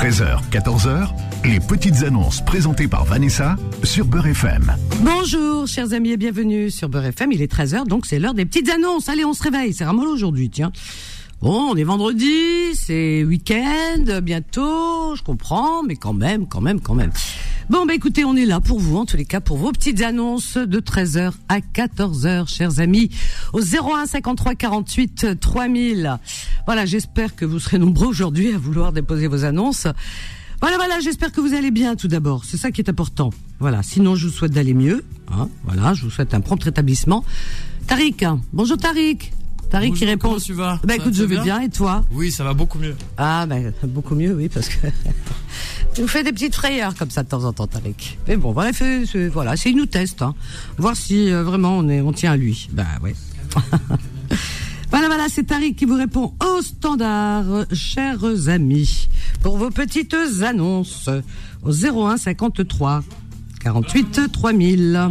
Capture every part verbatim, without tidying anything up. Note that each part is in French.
treize heures, quatorze heures, les petites annonces présentées par Vanessa sur Beurre F M. Bonjour chers amis et bienvenue sur Beurre F M, il est treize heures donc c'est l'heure des petites annonces. Allez, on se réveille, c'est ramollo aujourd'hui, tiens. Bon, on est vendredi, c'est week-end, bientôt, je comprends, mais quand même, quand même, quand même. Bon, bah écoutez, on est là pour vous, en tous les cas, pour vos petites annonces de treize heures à quatorze heures, chers amis, au zéro un cinquante-trois quarante-huit trois mille. Voilà, j'espère que vous serez nombreux aujourd'hui à vouloir déposer vos annonces. Voilà, voilà, j'espère que vous allez bien tout d'abord, c'est ça qui est important. Voilà, sinon je vous souhaite d'aller mieux, hein, voilà, je vous souhaite un prompt rétablissement. Tariq, hein. Bonjour Tariq. Tariq Bonjour, qui répond. Comment tu vas? Bah écoute, je vais bien. bien, et toi? Oui, ça va beaucoup mieux. Ah, bah, beaucoup mieux, oui, parce que tu nous fais des petites frayeurs comme ça de temps en temps, Tariq. Mais bon, voilà, c'est, c'est, voilà, c'est, il nous teste, hein. Voir si euh, vraiment on est, on tient à lui. Bah, ouais. Voilà, voilà, c'est Tariq qui vous répond au standard, chers amis, pour vos petites annonces au zéro un cinquante-trois quarante-huit trois mille.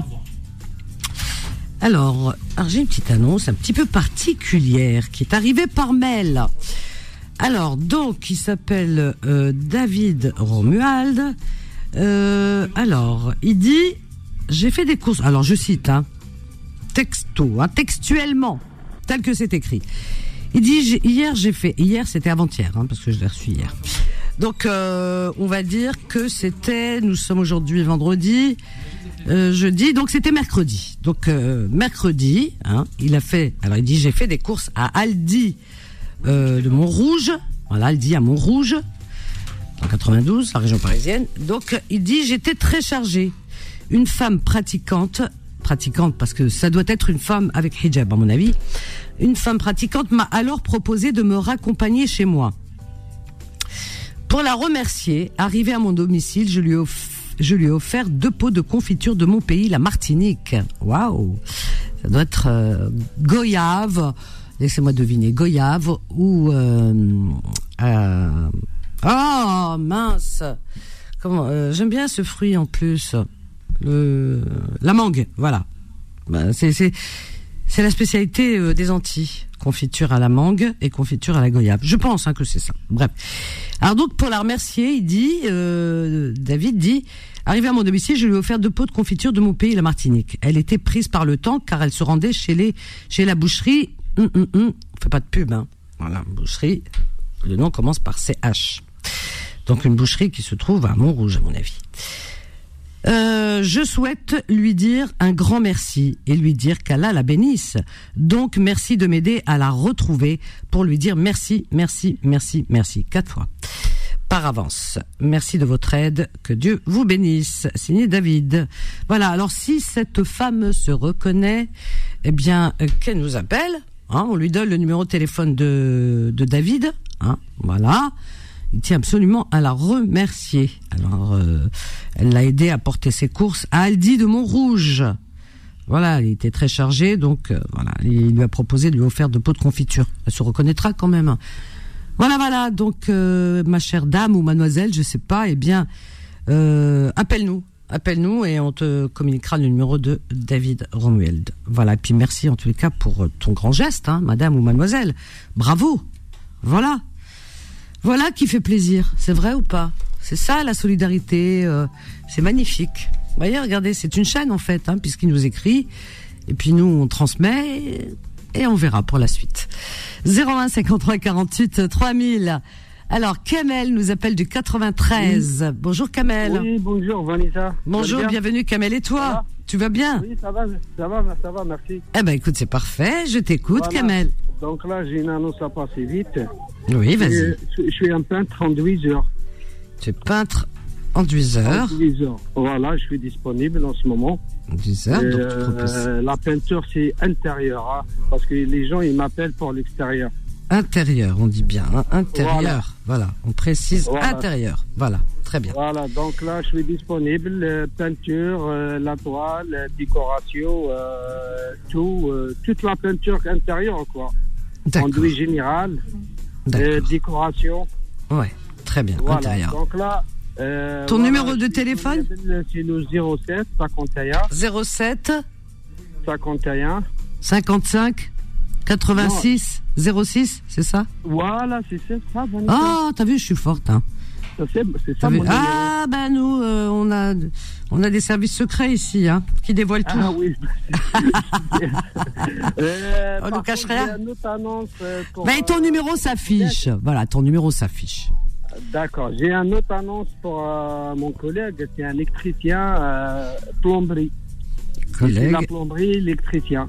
Alors, alors, j'ai une petite annonce un petit peu particulière qui est arrivée par mail. Alors, donc, il s'appelle euh, David Romuald. Euh, alors, il dit, j'ai fait des courses. Alors, je cite, hein, texto, hein, textuellement, tel que c'est écrit. Il dit, j'ai, hier, j'ai fait, hier, c'était avant-hier, hein, parce que je l'ai reçu hier. Donc, euh, on va dire que c'était, nous sommes aujourd'hui vendredi, euh, jeudi, donc c'était mercredi. Donc, euh, mercredi, hein, il a fait, alors il dit, j'ai fait des courses à Aldi euh, de Montrouge, voilà, Aldi à Montrouge, en quatre-vingt-douze, la région parisienne. Donc, il dit, j'étais très chargée. Une femme pratiquante, pratiquante parce que ça doit être une femme avec hijab, à mon avis, une femme pratiquante m'a alors proposé de me raccompagner chez moi. Pour la remercier, arrivée à mon domicile, je lui ai, off- je lui ai offert deux pots de confiture de mon pays, la Martinique. Waouh, ça doit être euh, goyave, laissez-moi deviner, goyave ou euh, euh, oh mince, comment euh, j'aime bien ce fruit en plus, le la mangue, voilà. Ben, c'est c'est c'est la spécialité euh, des Antilles. Confiture à la mangue et confiture à la goyave. Je pense hein, que c'est ça. Bref. Alors donc, pour la remercier, il dit, euh, David dit, arrivé à mon domicile, je lui ai offert deux pots de confiture de mon pays, la Martinique. Elle était prise par le temps car elle se rendait chez les, chez la boucherie. Hum, hum, hum. On fait pas de pub, hein. Voilà, boucherie. Le nom commence par C H. Donc une boucherie qui se trouve à Montrouge, à mon avis. Euh, je souhaite lui dire un grand merci et lui dire qu'Allah la bénisse. Donc merci de m'aider à la retrouver pour lui dire merci, merci, merci, merci, quatre fois. Par avance. Merci de votre aide, que Dieu vous bénisse. Signé David. Voilà, alors si cette femme se reconnaît, eh bien, euh, qu'elle nous appelle, hein, on lui donne le numéro de téléphone de, de David, hein, voilà. Il tient absolument à la remercier. Alors, euh, elle l'a aidé à porter ses courses à Aldi de Montrouge. Voilà, il était très chargé, donc euh, voilà, il lui a proposé de lui offrir deux pots de confiture. Elle se reconnaîtra quand même. Voilà, voilà, donc euh, ma chère dame ou mademoiselle, je sais pas, eh bien, euh, appelle-nous, appelle-nous et on te communiquera le numéro de David Romuald. Voilà, et puis merci en tous les cas pour ton grand geste, hein, madame ou mademoiselle. Bravo, voilà. Voilà qui fait plaisir, c'est vrai ou pas? C'est ça la solidarité, euh, c'est magnifique. Vous voyez, regardez, c'est une chaîne en fait, hein, puisqu'il nous écrit, et puis nous on transmet, et, et on verra pour la suite. zéro un cinquante-trois quarante-huit trois mille. Alors, Kamel nous appelle du quatre-vingt-treize. Oui. Bonjour Kamel. Oui, bonjour Vanessa. Bonjour, bienvenue Kamel, et toi? Tu vas bien? Oui, ça va, ça va, ça va, merci. Eh ben écoute, c'est parfait, je t'écoute voilà. Kamel. Donc là, j'ai une annonce à passer vite. Oui, vas-y. Je, je suis un peintre enduiseur. Tu es peintre enduiseur. Enduiseur. Voilà, je suis disponible en ce moment. Enduiseur, donc tu proposes... euh, La peinture, c'est intérieur, hein, parce que les gens, ils m'appellent pour l'extérieur. Intérieur, on dit bien, hein, intérieur. Voilà. voilà, on précise voilà. Intérieur. Voilà, très bien. Voilà, donc là, je suis disponible. Euh, peinture, euh, la toile, euh, décoration, euh, tout, euh, toute la peinture intérieure, quoi. D'accord. Enduit général, euh, décoration. Ouais, très bien, voilà. intérieur. Donc là, euh, ton voilà, numéro de téléphone? C'est le zéro sept cinquante et un. zéro sept cinquante et un. cinquante-cinq quatre-vingt-six zéro six, c'est ça? Voilà, c'est ça. Ah, oh, t'as vu, je suis forte, hein. Ça, c'est, c'est ça mon numéro. Ah, ben nous, euh, on a, on a des services secrets ici, hein, qui dévoilent tout. Ah oui. euh, On nous cache contre, rien. j'ai une autre annonce euh, pour, Ben, ton euh, numéro s'affiche. Voilà, ton numéro s'affiche. D'accord. J'ai une autre annonce pour euh, mon collègue. C'est un électricien euh, plomberie. Collègue. La plomberie, électricien.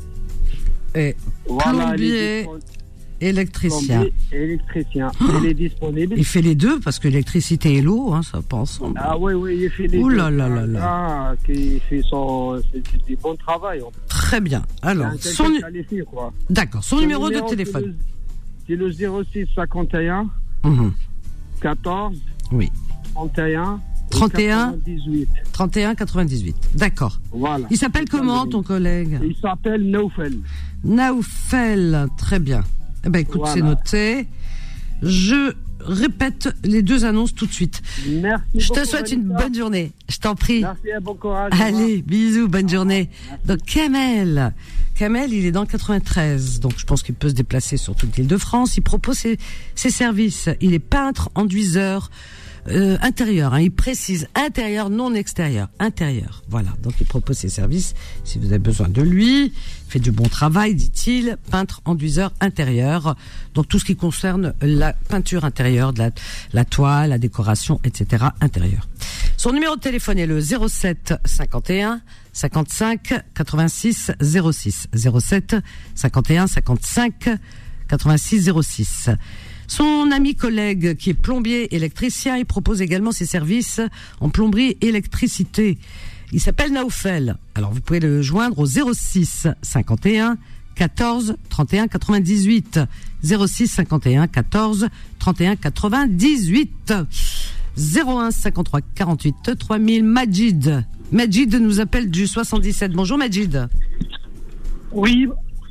Et Voilà, plombier, il est dispon- électricien. plombier, électricien. Il est disponible. Il fait les deux parce que l'électricité et l'eau, hein, ça va pas ensemble. Ah oui, oui, il fait les Ouh deux. là là là là. Ah, qui fait son, c'est, c'est du bon travail. En fait. Très bien. Alors, C'est un son, quelqu'un nu- qualifié, quoi. d'accord, son numéro de téléphone. C'est le, c'est le zéro six cinquante et un Mhm. quatorze Oui. trente et un trente et un quatre-vingt-dix-huit. trente et un quatre-vingt-dix-huit. D'accord. Voilà. Il s'appelle comment, ton collègue? Il s'appelle Naufel. Naoufel. Très bien. Eh ben, écoute, Voilà. c'est noté. Je répète les deux annonces tout de suite. Merci Je te beaucoup, souhaite une Vanessa. bonne journée. Je t'en prie. Merci et bon courage. Allez, bisous, bonne journée. Donc Kamel, Kamel, il est dans le quatre-vingt-treize, donc je pense qu'il peut se déplacer sur toute l'île de France. Il propose ses, ses services. Il est peintre, enduiseur, euh, intérieur. Hein, il précise intérieur, non extérieur, intérieur. Voilà, donc il propose ses services. Si vous avez besoin de lui, il fait du bon travail, dit-il. Peintre, enduiseur, intérieur. Donc tout ce qui concerne la peinture intérieure, de la, la toile, la décoration, et cetera. Intérieur. Son numéro de téléphone est le zéro sept cinquante et un cinquante-cinq quatre-vingt-six zéro six. zéro sept cinquante et un cinquante-cinq quatre-vingt-six zéro six. Son ami collègue qui est plombier électricien, il propose également ses services en plomberie et électricité. Il s'appelle Naoufel. Alors vous pouvez le joindre au zéro six cinquante et un quatorze trente et un quatre-vingt-dix-huit. zéro six cinquante et un quatorze trente et un quatre-vingt-dix-huit. zéro un cinquante-trois quarante-huit trois mille. Majid. Majid nous appelle du soixante-dix-sept. Bonjour Majid. Oui,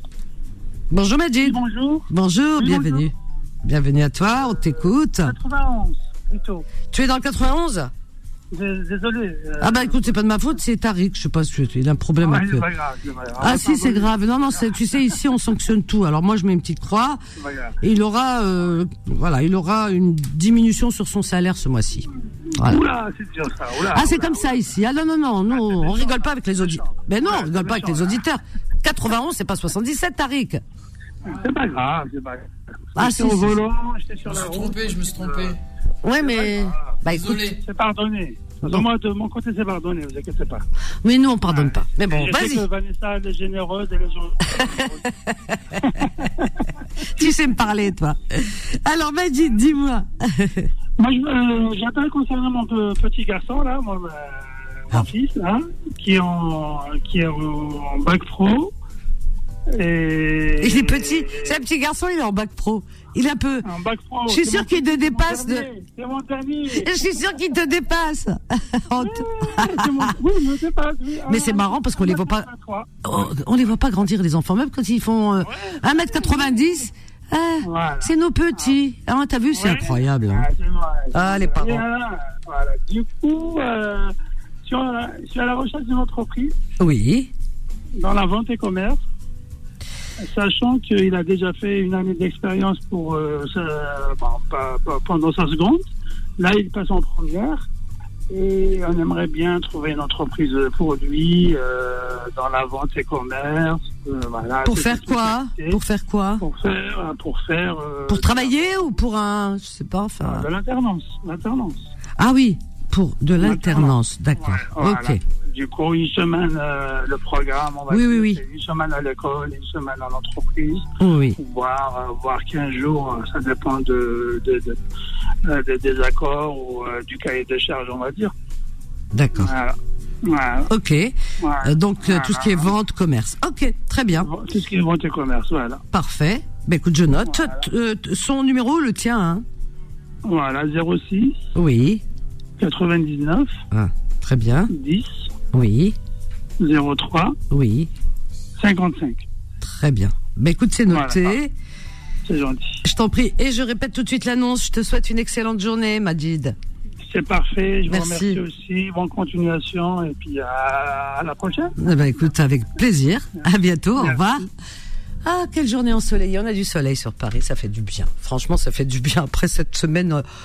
Bonjour Majid. bonjour. Bonjour, Oui, bienvenue. bonjour. Bienvenue à toi, on t'écoute. quatre-vingt-onze, plutôt. Tu es dans le quatre-vingt-onze? D- Désolé. euh, Ah bah écoute, c'est pas de ma faute, c'est Tariq, je sais pas si il a un problème ouais, avec c'est eux. pas grave, c'est pas grave. Ah si, c'est grave. Non, non, c'est, tu sais, ici on sanctionne tout. Alors moi je mets une petite croix C'est pas grave. et il aura, euh, voilà, il aura une diminution sur son salaire ce mois-ci. Voilà. Oula, c'est dur ça. Oula, Ah c'est oula, comme oula. ça ici. Ah non non non, nous c'est on méchant, rigole là. pas avec les C'est auditeurs. méchant. Mais non, Ouais, on rigole c'est pas avec méchant, les là. auditeurs. quatre-vingt-onze, c'est pas soixante-dix-sept, Tariq. C'est pas grave, c'est pas grave. Ah, J'étais si, au si. volant, j'étais sur Je la me suis route. trompé, je me suis trompé. Ouais mais, grave. bah écoute, Désolé. C'est pardonné. Bon. De moi, de mon côté, c'est pardonné, vous inquiétez pas. mais nous on pardonne pas. Mais bon, Et je sais vas-y. que Vanessa, elle est généreuse, elle est gentille. Tu sais me parler, toi. Alors, Majid, dis-moi. Moi, je- euh, j'appelle concernant mon pe- petit garçon, là, mon, euh, mon Ah. fils, là, qui est en, qui est en, en bac pro. Et, Il est petit. C'est un petit garçon, il est en bac pro. Il est un peu. En bac pro. Je suis c'est sûr mon- qu'il te c'est mon dépasse de. dernier, C'est mon dernier. Je suis sûr qu'il te dépasse. On te- C'est mon- Oui, il me dépasse, oui. Mais c'est marrant parce qu'on les voit pas- Oh, on les voit pas grandir, les enfants, même quand ils font euh, un mètre quatre-vingt-dix. Ah, Voilà. c'est nos petits. Ah, t'as vu, c'est Ouais. incroyable. hein. Ah, c'est moi. Ah, les parents. Et voilà, voilà. Du coup, euh, sur la- je suis à la recherche d'une entreprise Oui. dans la vente et commerce, sachant qu'il a déjà fait une année d'expérience pour euh, sa- bon, pas- pas- pendant sa seconde. Là, il passe en première. Et on aimerait bien trouver une entreprise pour lui euh, dans la vente et commerce. euh, voilà, Pour c'est faire toute quoi l'activité. Pour faire quoi Pour faire, euh, pour faire. euh, Pour travailler ou pour un, je sais pas, enfin. de l'alternance, l'alternance. Ah oui, pour de l'alternance, d'accord. Voilà. Ok. Du coup, une semaine, euh, le programme, on va Oui, dire, oui, oui. c'est une semaine à l'école, une semaine en entreprise, Oui. voire, euh, voire quinze jours, euh, ça dépend de, de, de, euh, de- des accords ou euh, du cahier de charge, on va dire. D'accord. Voilà. Voilà. Ok. Voilà. Euh, donc euh, tout ce qui est Voilà. vente, commerce. Ok, très bien, Tout ce qui est vente et commerce, voilà. parfait. Ben écoute, je note. Voilà. T- euh, t- son numéro, le tien, hein. Voilà, zéro six Oui. quatre-vingt-dix-neuf Ah, très bien. dix Oui. zéro trois Oui. cinquante-cinq. Très bien. Ben écoute, c'est noté. Voilà. C'est gentil. Je t'en prie. Et je répète tout de suite l'annonce. Je te souhaite une excellente journée, Majid. C'est parfait, je Merci. vous remercie aussi. Bonne continuation et puis à, à la prochaine. Eh ben écoute, avec plaisir. À bientôt. Au Merci. revoir. Ah, quelle journée ensoleillée. On a du soleil sur Paris. Ça fait du bien. Franchement, ça fait du bien après cette semaine euh,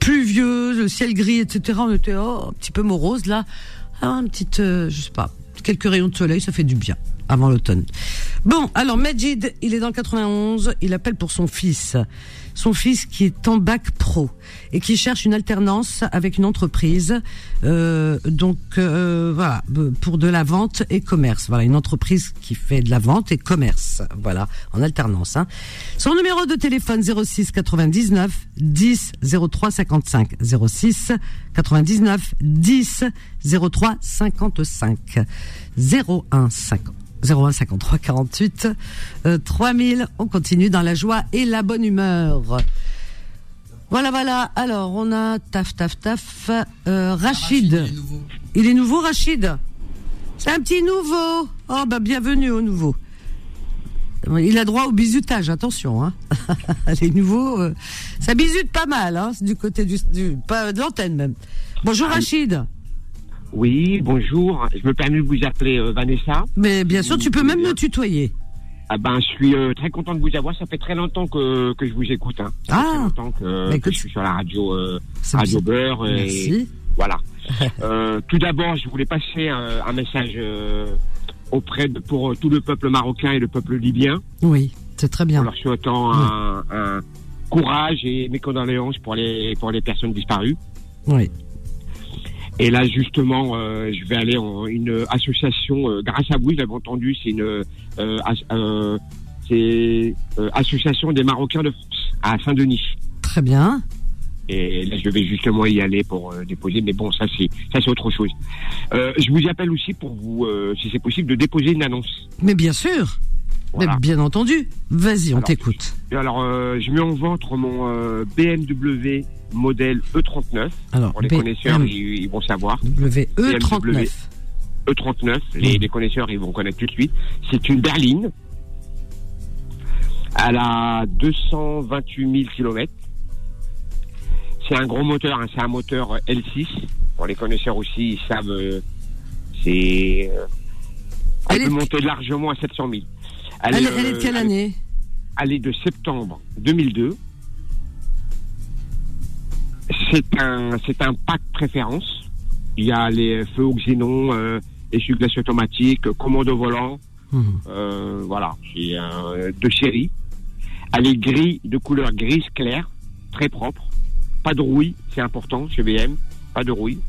pluvieux, le ciel gris, et cetera. On était oh, un petit peu morose là. Alors, une petite, euh, je sais pas, quelques rayons de soleil, ça fait du bien avant l'automne. Bon, alors Majid, il est dans le quatre-vingt-onze, il appelle pour son fils. Son fils qui est en bac pro et qui cherche une alternance avec une entreprise, euh, donc euh, voilà, pour de la vente et commerce. Voilà, une entreprise qui fait de la vente et commerce. Voilà, en alternance. Hein. Son numéro de téléphone zéro six quatre-vingt-dix-neuf dix zéro trois cinquante-cinq zéro six quatre-vingt-dix-neuf dix zéro trois cinquante-cinq zéro un cinquante. zéro un cinquante-trois quarante-huit euh, trois mille. On continue dans la joie et la bonne humeur. Voilà, voilà. Alors, on a taf, taf, taf. Euh, Rachid. Rachid il, est il est nouveau, Rachid. C'est un petit nouveau. Oh, bah, bienvenue au nouveau. Il a droit au bisutage, attention. Hein. Les nouveaux, euh, ça bisute pas mal, hein, du côté du, du pas de l'antenne même. Bonjour, Rachid. Oui, bonjour. Je me permets de vous appeler euh, Vanessa. Mais bien sûr, tu peux même me tutoyer. Ah ben, je suis euh, très content de vous avoir. Ça fait très longtemps que, que je vous écoute. Hein. Ça ah. fait très longtemps que, écoute, que je suis sur la radio, euh, Radio Beurre. Et merci. Voilà. euh, tout d'abord, je voulais passer un, un message euh, auprès de pour euh, tout le peuple marocain et le peuple libyen. Oui, c'est très bien. En leur souhaitant oui. un, un courage et mes condoléances pour les pour les personnes disparues. Oui. Et là, justement, euh, je vais aller en une association, euh, grâce à vous, j'avais entendu, c'est une euh, as, euh, c'est, euh, association des Marocains de France, à Saint-Denis. Très bien. Et là, je vais justement y aller pour euh, déposer, mais bon, ça c'est ça c'est autre chose. Euh, je vous appelle aussi pour vous, euh, si c'est possible, de déposer une annonce. Mais bien sûr. Voilà. Mais bien entendu. Vas-y, on alors, t'écoute. Alors, euh, je mets en vente mon euh, B M W modèle E trente-neuf. Alors, pour les B- connaisseurs, M- ils, ils vont savoir. W E trente-neuf. E trente-neuf, les, mmh. les connaisseurs, ils vont connaître tout de suite. C'est une berline. Elle a deux cent vingt-huit mille kilomètres. C'est un gros moteur, hein, c'est un moteur L six. Pour les connaisseurs aussi, ils savent, euh, c'est... Euh, elle, elle peut est... monter largement à sept cent mille. Elle, elle, est, elle est de quelle elle, année? Elle est de septembre deux mille deux. C'est un, c'est un pack préférence. Il y a les feux au xénon, euh, essuie-glace automatique, commande au volant. Mmh. Euh, voilà, c'est euh, de série. Elle est gris, de couleur grise claire, très propre. Pas de rouille, c'est important chez B M. Pas de rouille.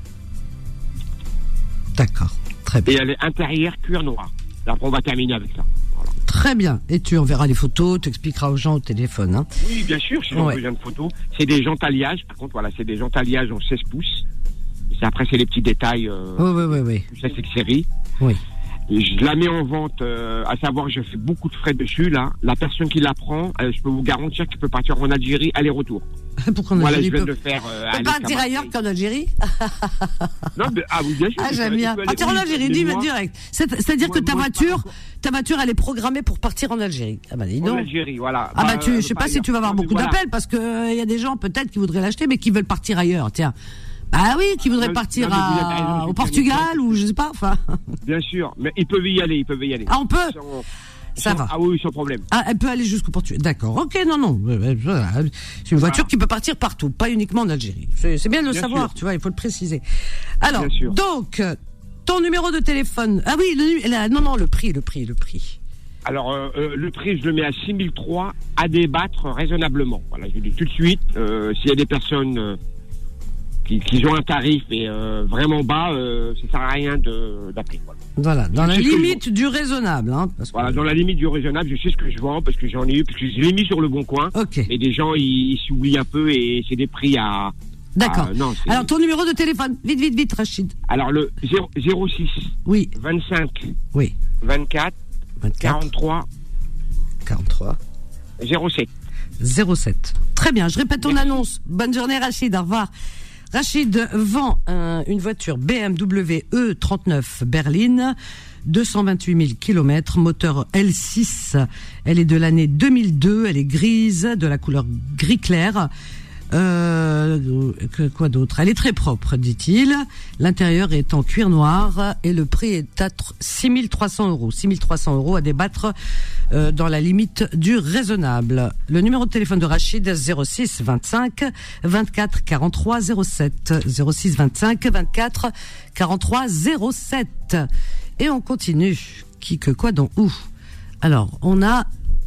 D'accord, très bien. Et elle est intérieure cuir noir. Après, on va terminer avec ça. Voilà. Très bien. Et tu enverras les photos, tu expliqueras aux gens au téléphone. Hein. Oui, bien sûr, si on a besoin de photos. C'est des jantes alliages, par contre, voilà, c'est des jantes alliages en seize pouces. C'est, après, c'est les petits détails. Euh, oui, oui, oui, oui. Ça, c'est que série. Oui. Et je la mets en vente, euh, à savoir que je fais beaucoup de frais dessus, là. La personne qui la prend, euh, je peux vous garantir qu'elle peut partir en Algérie, aller-retour. Pourquoi en Algérie? Voilà, je viens de faire, euh, peut partir ailleurs qu'en Algérie? Non, mais, ah oui, bien sûr. Ah, j'aime bien. Partir en Algérie, dis direct. C'est, c'est-à-dire moi, que ta moi, voiture, ta voiture, elle est programmée pour partir en Algérie. Ah, bah, dis donc. En Algérie, voilà. Ah, bah, bah tu, euh, je sais pas si tu vas avoir beaucoup voilà. d'appels parce que, il euh, y a des gens, peut-être, qui voudraient l'acheter, mais qui veulent partir ailleurs, tiens. Bah oui, qui voudraient partir non, à, raison, au Portugal ou je sais pas, enfin. Bien sûr, mais ils peuvent y aller, ils peuvent y aller. Ah, on peut? Sans, ça sans, va. Ah oui, sans problème. Ah, elle peut aller jusqu'au Portugal. D'accord. Ok, non, non. C'est une voiture voilà. qui peut partir partout, pas uniquement en Algérie. C'est, c'est bien de le bien savoir, sûr. Tu vois, il faut le préciser. Alors, donc, ton numéro de téléphone. Ah oui, le, la, non, non, le prix, le prix, le prix. Alors, euh, euh, le prix, je le mets à six mille trois à débattre raisonnablement. Voilà, je vous dis tout de suite, euh, s'il y a des personnes... Euh, Qui, qui ont un tarif et euh, vraiment bas, euh, ça sert à rien de d'appeler. Voilà, voilà dans je la limite du raisonnable. Hein, parce voilà, que... dans la limite du raisonnable, je sais ce que je vends parce que j'en ai eu, parce que je l'ai mis sur le bon coin. Ok. Et des gens, ils, ils s'oublient un peu et c'est des prix à... D'accord. À, non, alors, ton numéro de téléphone, vite, vite, vite, Rachid. Alors, le zéro six. Oui. vingt-cinq. Oui. vingt-quatre. vingt-quatre. quarante-trois. quarante-trois. zéro sept. zéro sept. Très bien, je répète ton Merci. annonce. Bonne journée, Rachid, au revoir. Rachid vend un, une voiture B M W E trente-neuf berline, deux cent vingt-huit mille kilomètres, moteur L six. Elle est de l'année deux mille deux, elle est grise, de la couleur gris clair. Euh, que, que quoi d'autre? Elle est très propre, dit-il. L'intérieur est en cuir noir et le prix est à six mille trois cents euros. six mille trois cents euros à débattre euh, dans la limite du raisonnable. Le numéro de téléphone de Rachid, zéro six vingt-cinq vingt-quatre quarante-trois zéro sept. zéro six vingt-cinq vingt-quatre quarante-trois zéro sept. Et on continue. Qui, que, quoi, dont, où? Alors, on a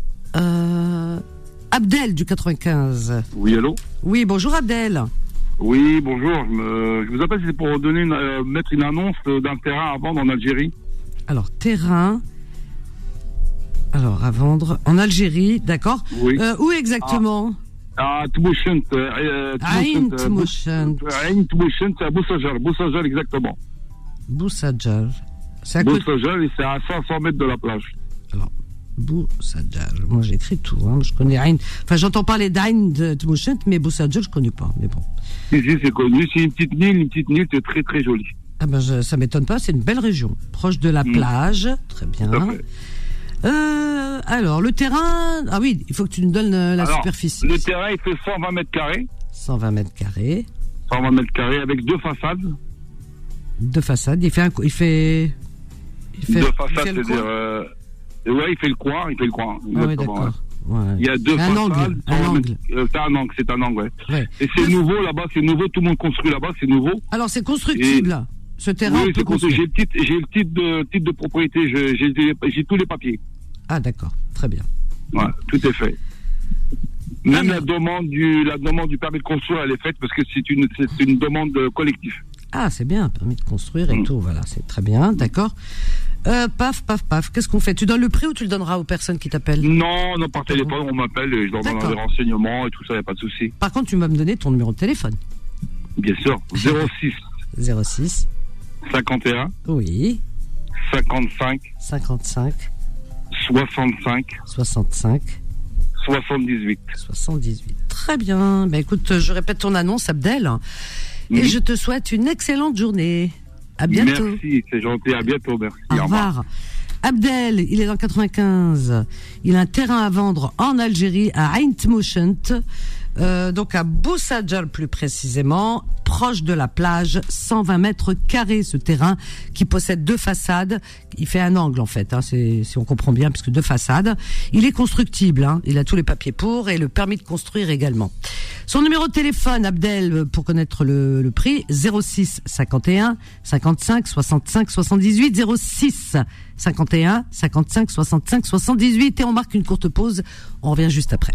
euh, Abdel du quatre-vingt-quinze. Oui, allô? Oui, bonjour Abdel. Oui, bonjour. Je, me, je vous appelle, c'est pour donner une, euh, mettre une annonce d'un terrain à vendre en Algérie. Alors, terrain. Alors, à vendre en Algérie, d'accord. Oui. Euh, où exactement? À Tbouchent. Aïn Tbouchent. Aïn Tbouchent, à Boussajar. Boussajar, exactement. Boussajar. C'est à côté. Boussajar, et c'est à cinq cents mètres de la plage. Alors, Boussajar. Moi, j'écris tout. Hein. Je connais Aïn. Enfin, j'entends parler d'Aïn de Tbouchent, mais Boussajar, je connais pas. Mais bon. Si, si, c'est connu. C'est une petite île, une petite île, c'est très, très joli. Ah ben, je, ça m'étonne pas. C'est une belle région, proche de la mmh. plage. Très bien. Euh, alors, le terrain. Ah oui, il faut que tu nous donnes la alors, superficie. Le terrain, il fait cent vingt mètres carrés. cent vingt mètres carrés. cent vingt mètres carrés avec deux façades. Deux façades. Il fait un, il fait. Il fait. Deux façades, c'est-à-dire. Euh, ouais, il fait le coin, il fait le coin. Ah oui, d'accord. Ouais. Ouais. Il y a deux un façades. Angle, un angle. Euh, c'est un angle, c'est un angle, ouais. ouais. Et c'est nouveau là-bas, c'est nouveau. Tout le monde construit là-bas, c'est nouveau. Alors, c'est constructible. Et... Ce terrain. Oui, c'est construit. J'ai le titre, j'ai le titre de titre de propriété. Je, j'ai, j'ai tous les papiers. Ah d'accord, très bien. Ouais, tout est fait. Même la demande du la demande du permis de construire, elle est faite parce que c'est une c'est une demande collective. Ah c'est bien, permis de construire et mmh. tout, voilà, c'est très bien, d'accord. Euh, paf, paf, paf. Qu'est-ce qu'on fait? Tu donnes le prix ou tu le donneras aux personnes qui t'appellent? Non, non, par téléphone, on m'appelle et je leur donne des renseignements et tout ça, y a pas de souci. Par contre, tu vas me donner ton numéro de téléphone. Bien sûr, zéro six. zéro six. cinquante et un. Oui. cinquante-cinq. cinquante-cinq. soixante-cinq. soixante-cinq. soixante-dix-huit. soixante-dix-huit. Très bien. Ben écoute, je répète ton annonce, Abdel. Mmh. Et je te souhaite une excellente journée. À bientôt. Merci, c'est gentil. À bientôt, merci. Au revoir. Abdel, il est dans le quatre-vingt-quinze. Il a un terrain à vendre en Algérie, à Aïn Tbouchent. Euh, donc à Boussajar plus précisément, proche de la plage, cent vingt mètres carrés ce terrain qui possède deux façades. Il fait un angle en fait, hein, c'est, si on comprend bien, puisque deux façades. Il est constructible, hein, il a tous les papiers pour et le permis de construire également. Son numéro de téléphone, Abdel, pour connaître le, le prix, zéro six cinquante et un cinquante-cinq soixante-cinq soixante-dix-huit, zéro six cinquante et un cinquante-cinq soixante-cinq soixante-dix-huit, et on marque une courte pause, on revient juste après.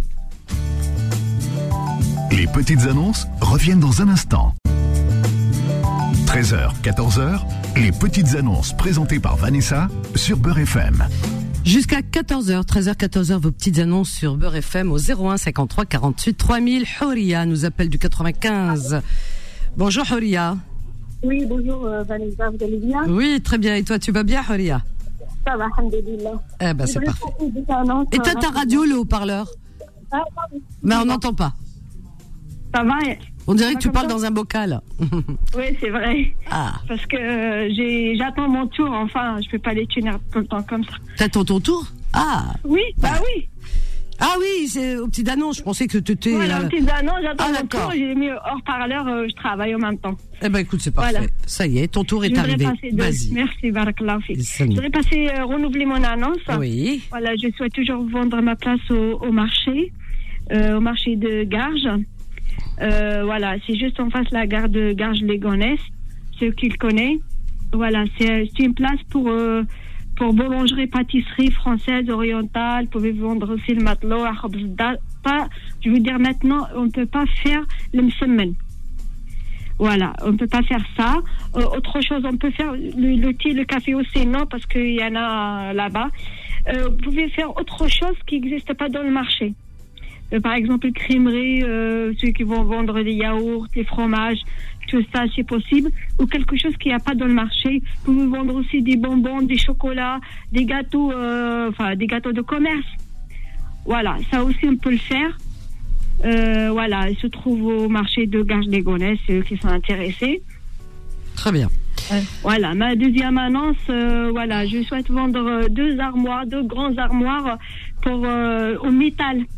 Les petites annonces reviennent dans un instant. treize heures, quatorze heures, les petites annonces présentées par Vanessa sur Beurre F M. Jusqu'à quatorze heures, treize heures, quatorze heures, vos petites annonces sur Beurre F M au zéro un cinquante-trois quarante-huit trois mille. Houria nous appelle du quatre-vingt-quinze. Bonjour Houria. Oui, bonjour euh, Vanessa, vous allez bien? Oui, très bien. Et toi, tu vas bien Houria? Ça va, alhamdoulilah. Eh ben, c'est parfait. Éteins ta radio, le haut-parleur. Ah, mais on n'entend pas. Ça va? On dirait que tu parles ça dans un bocal. Oui, c'est vrai. Ah. Parce que euh, j'ai, j'attends mon tour, enfin, je peux pas les tenir tout le temps comme ça. T'attends ton tour? Ah. Oui, bah, bah oui. Ah oui, c'est aux petites annonces, je pensais que tu étais... Oui, aux petites annonces, j'attends ah, mon tour, j'ai mis hors parleur, euh, je travaille en même temps. Eh ben écoute, c'est parfait. Voilà. Ça y est, ton tour est je arrivé. De... Vas-y. Merci, barakallahu fik. Je voudrais passer, euh, renouveler mon annonce. Oui. Voilà, je souhaite toujours vendre ma place au, au marché, euh, au marché de Garges. Euh, voilà, c'est juste en face de la gare de Garges-les-Gonesse, ceux qui le connaissent. Voilà, c'est, c'est une place pour euh, pour boulangerie, pâtisserie française, orientale. Vous pouvez vendre aussi le matelot, pas. Je veux dire maintenant, on ne peut pas faire le msemen. Voilà, on ne peut pas faire ça. Euh, autre chose, on peut faire le, le thé, le café aussi, non, parce qu'il y en a là-bas. Euh, vous pouvez faire autre chose qui n'existe pas dans le marché. Euh, par exemple, crèmerie, euh, ceux qui vont vendre des yaourts, des fromages, tout ça, c'est possible. Ou quelque chose qu'il n'y a pas dans le marché. Vous pouvez vendre aussi des bonbons, des chocolats, des gâteaux, euh, enfin, des gâteaux de commerce. Voilà, ça aussi, on peut le faire. Euh, voilà, il se trouve au marché de Garges-les-Gonesse, ceux qui sont intéressés. Très bien. Euh, voilà, ma deuxième annonce, euh, voilà, je souhaite vendre deux armoires, deux grandes armoires pour, euh, au métal.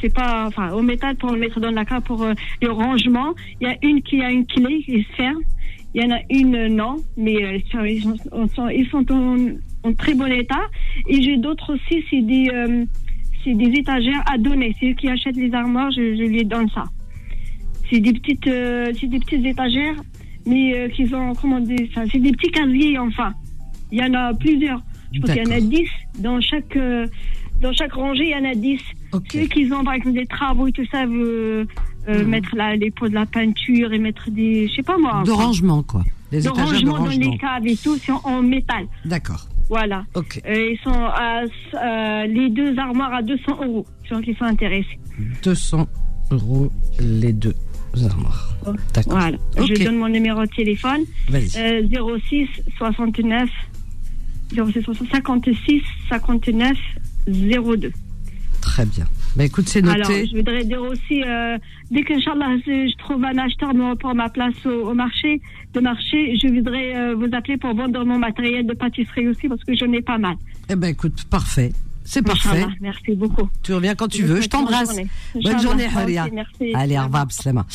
c'est pas, enfin, au métal pour le mettre dans la cave pour euh, le rangement. Il y a une qui a une clé qui se ferme. Il y en a une, euh, non, mais euh, ils sont, ils sont en, en très bon état. Et j'ai d'autres aussi, c'est des, euh, c'est des étagères à donner. C'est eux qui achètent les armoires, je, je lui donne ça. C'est des petites, euh, c'est des petites étagères, mais euh, qui ont, comment dire ça, c'est des petits casiers, enfin. Il y en a plusieurs. Je pense qu'il y en a dix. Dans chaque, euh, dans chaque rangée, il y en a dix. Okay. Ceux qui ont, par exemple, des travaux et tout ça, veulent euh, mmh. mettre la, les pots de la peinture et mettre des, je sais pas moi. De enfin, rangement, quoi. Des de étagères rangement de rangement. Dans les caves et tout, c'est en, en métal. D'accord. Voilà. Okay. Euh, ils sont à, euh, les deux armoires à deux cents euros, ceux qui sont intéressés. deux cents euros les deux armoires. D'accord. Voilà. Okay. Je donne mon numéro de téléphone. Vas-y. Euh, zéro six soixante-neuf cinquante-six cinquante-neuf zéro deux. Très bien. Bah écoute, c'est noté. Alors, je voudrais dire aussi, euh, dès qu'Inch'Allah, je trouve un acheteur pour ma place au, au marché, de marché, je voudrais euh, vous appeler pour vendre mon matériel de pâtisserie aussi, parce que j'en ai pas mal. Eh ben écoute, parfait. C'est parfait. Merci beaucoup. Tu reviens quand tu je veux. Je t'embrasse. Bonne journée, Houria. Allez, au revoir, Slama.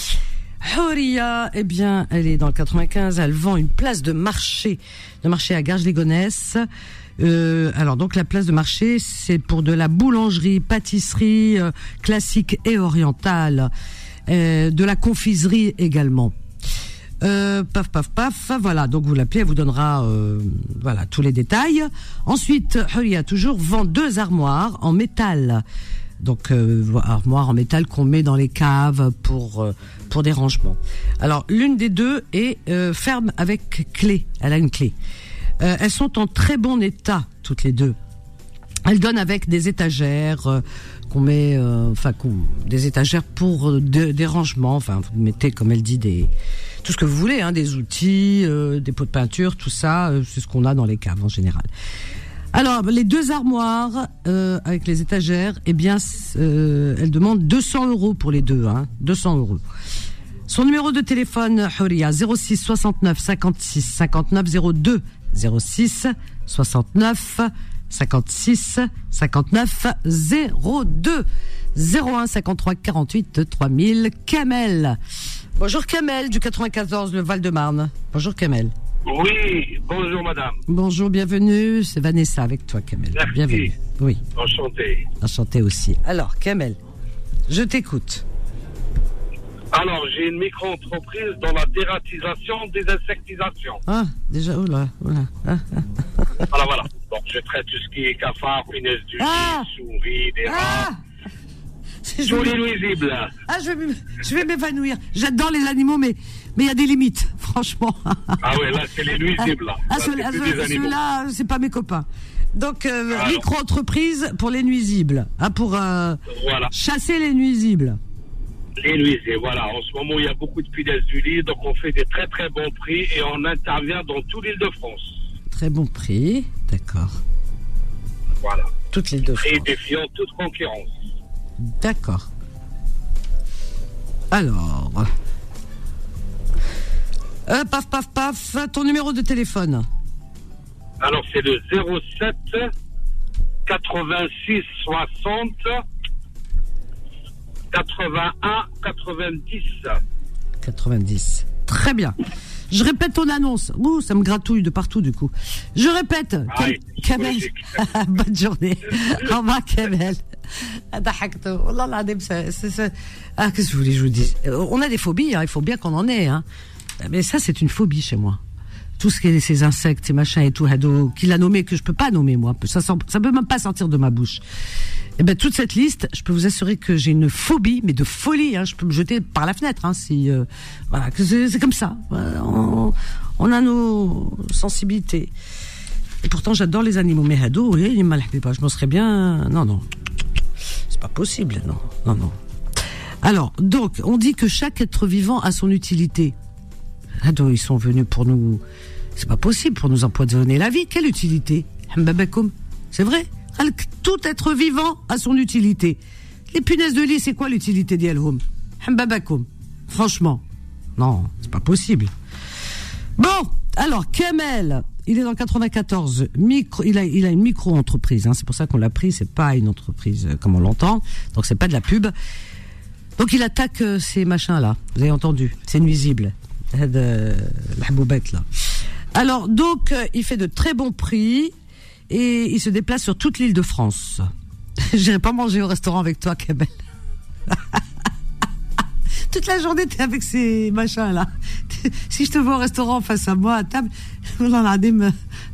Houria, eh bien, elle est dans le quatre-vingt-quinze. Elle vend une place de marché, de marché à Garges-les-Gonesse. Euh, alors donc la place de marché, c'est pour de la boulangerie, pâtisserie euh, classique et orientale, euh, de la confiserie également. Euh, paf paf paf, voilà. Donc vous l'appelez, elle vous donnera euh, voilà tous les détails. Ensuite, Houria toujours vend deux armoires en métal. Donc euh, armoires en métal qu'on met dans les caves pour euh, pour des rangements. Alors l'une des deux est euh, ferme avec clé. Elle a une clé. Euh, elles sont en très bon état toutes les deux. Elles donnent avec des étagères euh, qu'on met, euh, enfin qu'on, des étagères pour euh, de, des rangements. Enfin vous mettez, comme elle dit, des tout ce que vous voulez, hein, des outils, euh, des pots de peinture, tout ça, euh, c'est ce qu'on a dans les caves en général. Alors les deux armoires euh, avec les étagères, eh bien, euh, elle demande deux cents euros pour les deux, hein, deux cents euros. Son numéro de téléphone, Houria, zéro six soixante-neuf cinquante-six cinquante-neuf zéro deux. zéro six soixante-neuf cinquante-six cinquante-neuf zéro deux zéro un cinquante-trois quarante-huit trois mille. Kamel. Bonjour Kamel du quatre-vingt-quatorze, le Val-de-Marne. Bonjour Kamel. Oui, bonjour madame. Bonjour, bienvenue. C'est Vanessa avec toi Kamel. Merci. Bienvenue. Oui. Enchanté. Enchanté aussi. Alors Kamel, je t'écoute. Alors, j'ai une micro-entreprise dans la dératisation, désinsectisation. Ah, déjà, oula, oula. Ah, ah. Voilà, voilà. Donc, je traite tout ce qui est cafard, punaises du ah lit, souris, des ah rats. Tous les nuisibles. Ah, je vais, je vais m'évanouir. J'adore les animaux, mais mais il y a des limites, franchement. Ah ouais, là, c'est les nuisibles. Là. Ah, là, ceux-là, c'est ceux-là, c'est pas mes copains. Donc, euh, micro-entreprise pour les nuisibles, hein, pour euh, voilà. chasser les nuisibles. Les nuisibles, voilà. En ce moment, il y a beaucoup de punaises du lit, donc on fait des très très bons prix et on intervient dans toute l'île de France. Très bon prix, d'accord. Voilà. Toutes les deux. Et défiant toute concurrence. D'accord. Alors. Euh, paf, paf, paf. Ton numéro de téléphone. Alors, c'est le zéro sept quatre-vingt-six soixante quatre-vingt-un quatre-vingt-dix. quatre-vingt-dix. Très bien. Je répète ton annonce. Ouh, ça me gratouille de partout du coup. Je répète. Ah oui, Kamel. Bonne journée. Au revoir Kamel. Ah, qu'est-ce que je voulais que je vous dise? On a des phobies, hein, il faut bien qu'on en ait. Hein. Mais ça, c'est une phobie chez moi. Tout ce qui est ces insectes, ces machins et tout, Hado, qu'il a nommé, que je peux pas nommer, moi. Ça, ça peut même pas sortir de ma bouche. Et ben, toute cette liste, je peux vous assurer que j'ai une phobie, mais de folie, hein. Je peux me jeter par la fenêtre, hein, si, euh, voilà, que c'est, c'est comme ça. On, on a nos sensibilités. Et pourtant, j'adore les animaux. Mais Hado, oui, il m'a pas. Je m'en serais bien, non, non. C'est pas possible, non, non, non. Alors, donc, on dit que chaque être vivant a son utilité. Hado, ils sont venus pour nous, c'est pas possible, pour nous empoisonner la vie. Quelle utilité? C'est vrai? Tout être vivant a son utilité. Les punaises de lit, c'est quoi l'utilité d'Yalhum? Franchement, non, c'est pas possible. Bon, alors Kamel, il est dans le quatre-vingt-quatorze. Micro, il a, il a une micro-entreprise. Hein, c'est pour ça qu'on l'a pris. C'est pas une entreprise euh, comme on l'entend. Donc c'est pas de la pub. Donc il attaque euh, ces machins-là. Vous avez entendu. C'est nuisible. Euh, la boubette là. Alors donc euh, il fait de très bons prix et il se déplace sur toute l'île de France. J'irai pas manger au restaurant avec toi, Kamel. Toute la journée, t'es avec ces machins-là. Si je te vois au restaurant face à moi, à table, Kamel,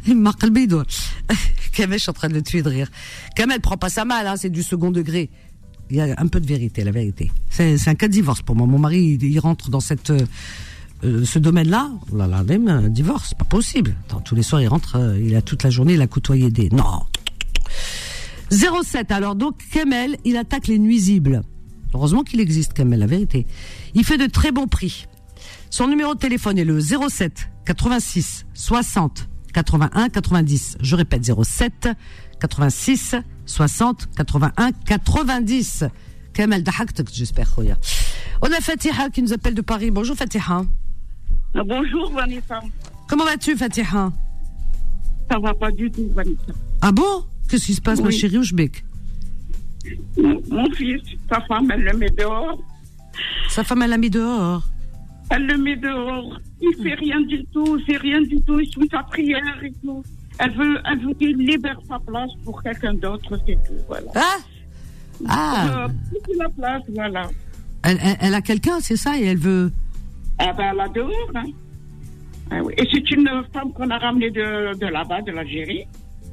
je suis en train de le tuer de rire. Kamel, prends pas ça mal, hein, c'est du second degré. Il y a un peu de vérité, la vérité. C'est, c'est un cas de divorce pour moi. Mon mari, il, il rentre dans cette, euh, ce domaine-là. Là, là, même, un divorce, c'est pas possible. Dans, tous les soirs, il rentre, euh, il a toute la journée, il a côtoyé des... Non. zéro sept, alors donc, Kamel, il attaque les nuisibles. Heureusement qu'il existe, Kamel, la vérité. Il fait de très bons prix. Son numéro de téléphone est le zéro sept quatre-vingt-six soixante quatre-vingt-un quatre-vingt-dix. Je répète, zéro sept quatre-vingt-six soixante quatre-vingt-un quatre-vingt-dix. Kamel, dahaktek, j'espère, Khoya. On a Fatiha qui nous appelle de Paris. Bonjour, Fatiha. Bonjour, Vanessa. Comment vas-tu, Fatiha? Ça va pas du tout, Vanessa. Ah bon? Qu'est-ce qui se passe, oui. Ma chérie Oujbek? Mon, mon fils, sa femme, elle le met dehors. Sa femme, elle l'a mis dehors? Elle le met dehors. Il fait rien du tout, il fait rien du tout. Il suit sa prière et tout. Elle veut, elle veut qu'il libère sa place pour quelqu'un d'autre, c'est tout, voilà. Ah! Ah! Euh, pour la place, voilà. Elle, elle, elle a quelqu'un, c'est ça, et elle veut... Ah ben, elle a dehors, hein. Ah, oui. Et c'est une femme qu'on a ramenée de, de là-bas, de l'Algérie.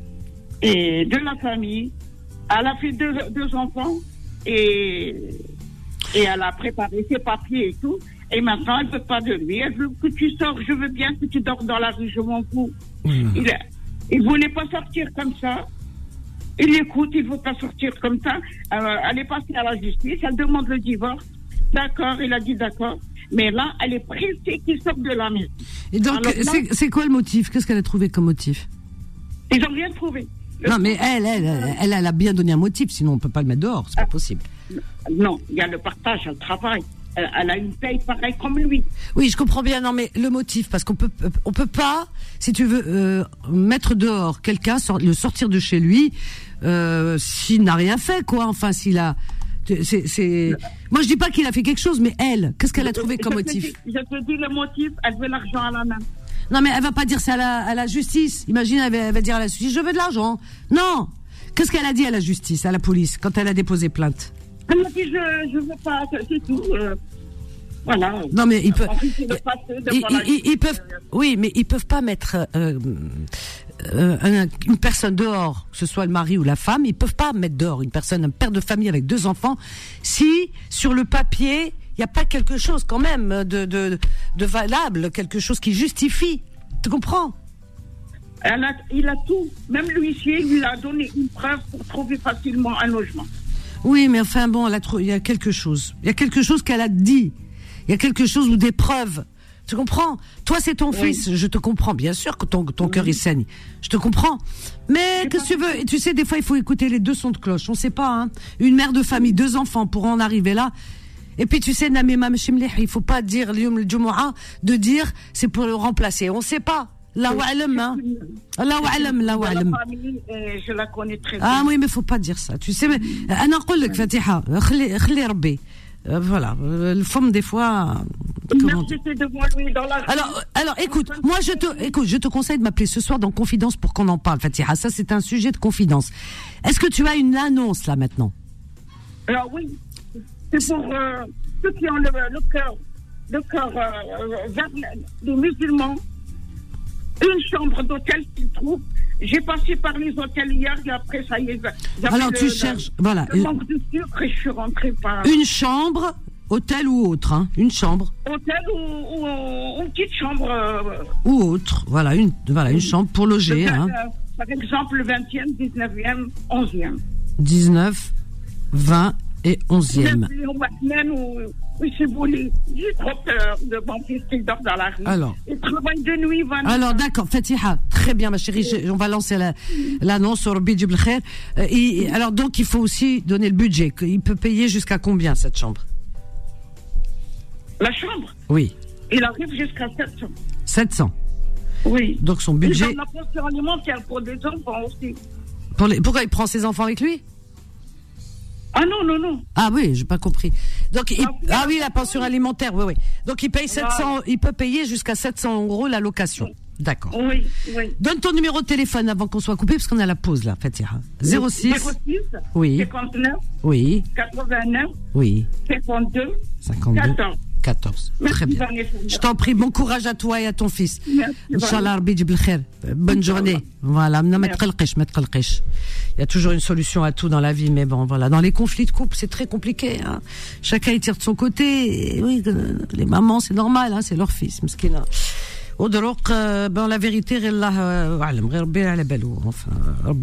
Et de la famille. Elle a fait deux, deux enfants et, et elle a préparé ses papiers et tout. Et maintenant, elle ne veut pas de lui. Elle veut que tu sors. Je veux bien que tu dors dans la rue. Je m'en fous. Mmh. Il ne voulait pas sortir comme ça. Il écoute. Il ne veut pas sortir comme ça. Euh, elle est passée à la justice. Elle demande le divorce. D'accord. Il a dit d'accord. Mais là, elle est pressée qu'il sorte de la maison. Et donc, alors, c'est, c'est quoi le motif? Qu'est-ce qu'elle a trouvé comme motif? Ils n'ont rien trouvé. Non, mais elle, elle, elle, elle, elle a bien donné un motif, sinon on ne peut pas le mettre dehors, c'est pas possible. Non, il y a le partage, elle travaille. Elle, elle a une paye pareille comme lui. Oui, je comprends bien, non, mais le motif, parce qu'on peut, on peut pas, si tu veux, euh, mettre dehors quelqu'un, le sortir de chez lui, euh, s'il n'a rien fait, quoi, enfin, s'il a... C'est, c'est... Moi, je dis pas qu'il a fait quelque chose, mais elle, qu'est-ce qu'elle a trouvé comme je motif? te dis, Je te dis le motif, elle veut l'argent à la main. Non, mais elle va pas dire ça à la, à la justice. Imagine, elle va, elle va dire à la justice, je veux de l'argent. Non. Qu'est-ce qu'elle a dit à la justice, à la police, quand elle a déposé plainte? Elle m'a dit, je, je veux pas, c'est tout. Euh, voilà. Non, mais ils peuvent, ils, ils, ils, ils peuvent, oui, mais ils peuvent pas mettre, euh, euh, une personne dehors, que ce soit le mari ou la femme, ils peuvent pas mettre dehors une personne, un père de famille avec deux enfants, si, sur le papier, il n'y a pas quelque chose quand même de, de, de valable, quelque chose qui justifie. Tu comprends? Elle a, il a tout. Même l'huissier lui a donné une preuve pour trouver facilement un logement. Oui, mais enfin bon, elle a trouvé, il y a quelque chose. Il y a quelque chose qu'elle a dit. Il y a quelque chose ou des preuves. Tu comprends? Toi, c'est ton oui. fils. Je te comprends. Bien sûr que ton, ton oui. cœur, il saigne. Je te comprends. Mais qu'est-ce que tu veux? Et tu sais, des fois, il faut écouter les deux sons de cloche. On sait pas, hein. Une mère de famille, deux enfants pour en arriver là. Et puis tu sais, il faut pas dire de dire c'est pour le remplacer. On sait pas. La wa'alam, hein. La wa'alam, la wa'alam. Je la connais très bien. Ah oui, mais faut pas dire ça. Tu sais, أنا أقول لك Fatiha, خلي خلي ربي. Voilà, le femme des fois. Comment devant lui dans la alors, alors, écoute, moi je te, écoute, je te conseille de m'appeler ce soir dans Confidence pour qu'on en parle, Fatiha. Ça, c'est un sujet de confidence. Est-ce que tu as une annonce là maintenant? Alors oui. C'est pour euh, ceux qui ont le, le cœur, le cœur euh, vers les musulmans. Une chambre d'hôtel qu'ils trouvent. J'ai passé par les hôtels hier et après ça y est. Alors le, tu le, cherches, le, voilà. Le manque de sucre et je suis rentrée par. Une chambre, hôtel ou autre, hein. Une chambre. Hôtel ou, ou, ou une petite chambre. Euh, ou autre, voilà une, voilà une chambre pour loger, le, hein. Euh, par exemple le vingtième, dix-neuvième, onzième. dix-neuf, vingt et onzième. Oui, c'est voulu. J'ai trop peur de mon fils qui dort dans la rue. Alors. Il travaille de nuit, vingt Alors, d'accord, Fatiha. Très bien, ma chérie. Oui. Je, on va lancer la, l'annonce sur Rabbi Jib al-Khair. Euh, et, alors, donc, il faut aussi donner le budget. Il peut payer jusqu'à combien, cette chambre? La chambre? Oui. Il arrive jusqu'à sept cents. sept cents. Oui. Donc son budget. Il donne la pension alimentaire pour des enfants aussi. Pour les... Pourquoi il prend ses enfants avec lui? Ah non, non, non. Ah oui, j'ai pas compris. Donc, il... ah oui, la pension alimentaire, oui, oui. Donc, il paye sept cents, il peut payer jusqu'à sept cents euros la location. D'accord. Oui, oui. Donne ton numéro de téléphone avant qu'on soit coupé, parce qu'on a la pause, là, Fatia. zéro six. zéro six. Oui. cinquante-neuf. Oui. quatre-vingt-neuf. Oui. cinquante-deux. cinquante-deux. quatorze. quatorze. Merci. Très bien. Je t'en prie, bon courage à toi et à ton fils. Inch'Allah, Rabbi jib al-khair. Bonne journée. Voilà. Il y a toujours une solution à tout dans la vie, mais bon, voilà. Dans les conflits de couple, c'est très compliqué, hein. Chacun, il tire de son côté. Et oui, les mamans, c'est normal, hein, c'est leur fils, mskina. Ben, la vérité, enfin,